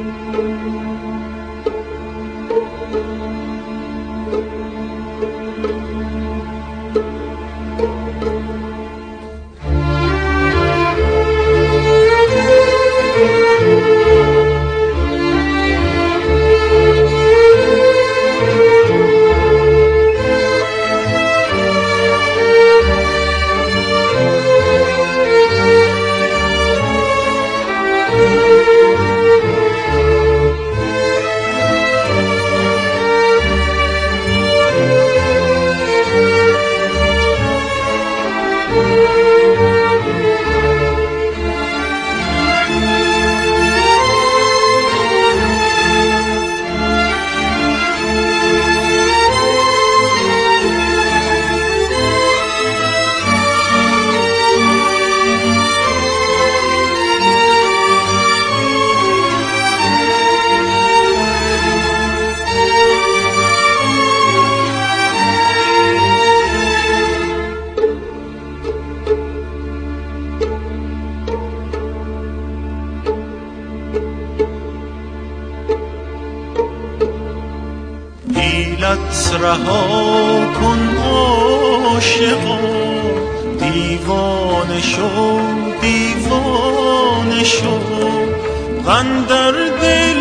حیلت رها کن عاشقا، دیوانه شو دیوانه شو، اندر دل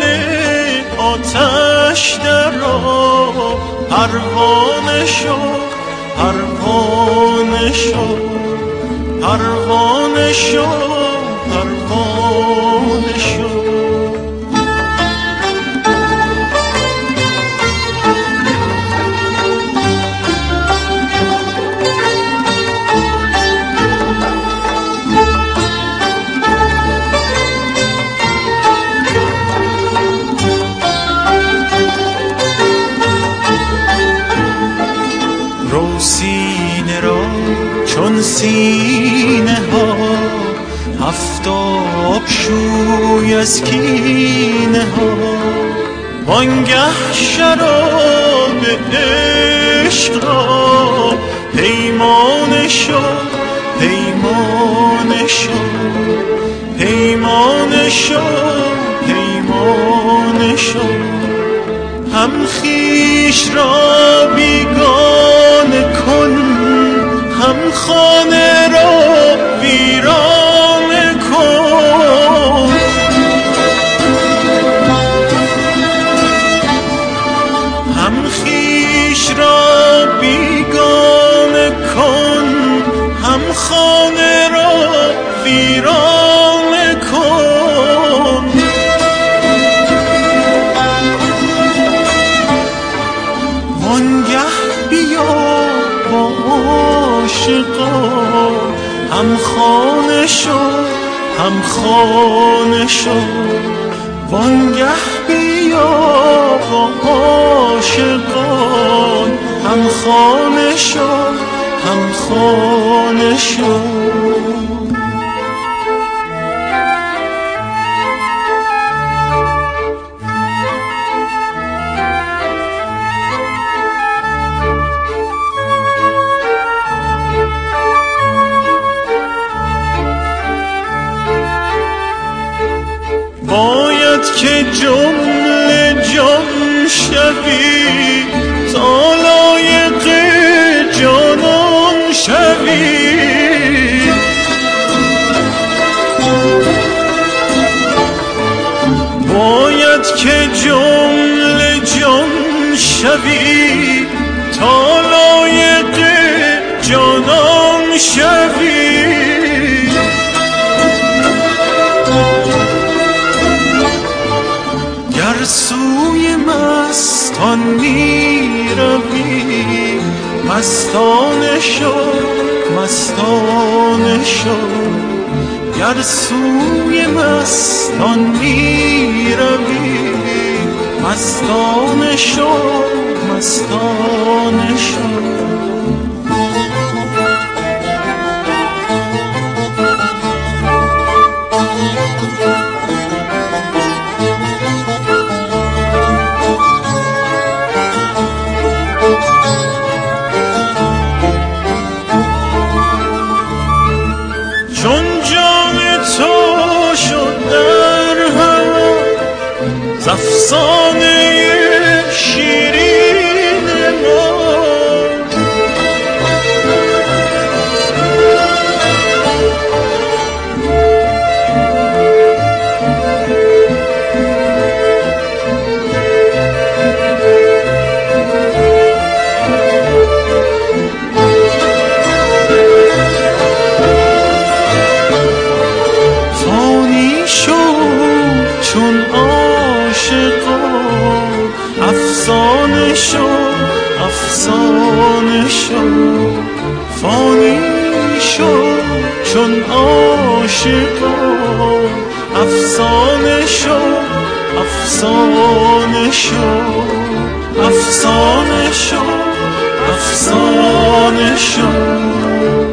آتش درآ، پروانه شو پروانه شو پروانه شو پروانه شو. سینه را چون سینه ها، هفتاب شوی از کینه ها، وانگه شراب عشق را پیمانه شو پیمانه شو پیمانه شو پیمانه شو. هم خویش را بیگانه کن، هم خانه را ویرانه کن. هم خویش را بیگانه کن، هم خانه را ویرانه کن. وانگه بیا با عاشقا، هم خانه شو هم خانه شو. وانگه بیا با عاشقان، هم خانه شو هم خانه شو. باید که جمله جان شوی، تا لایق جانان شوی. باید که جمله جان شوی، تا لایق جانان شوی. گر سوی مستان می روی، مستانه شو مستانه شو. گر سوی مستان می روی، مستانه شو مستانه شو. افسانه شیرین ما. چون عاشقان افسانه شو، افسانه شو، فانی شو چون عاشقان افسانه شو، افسانه شو، افسانه شو، افسانه شو.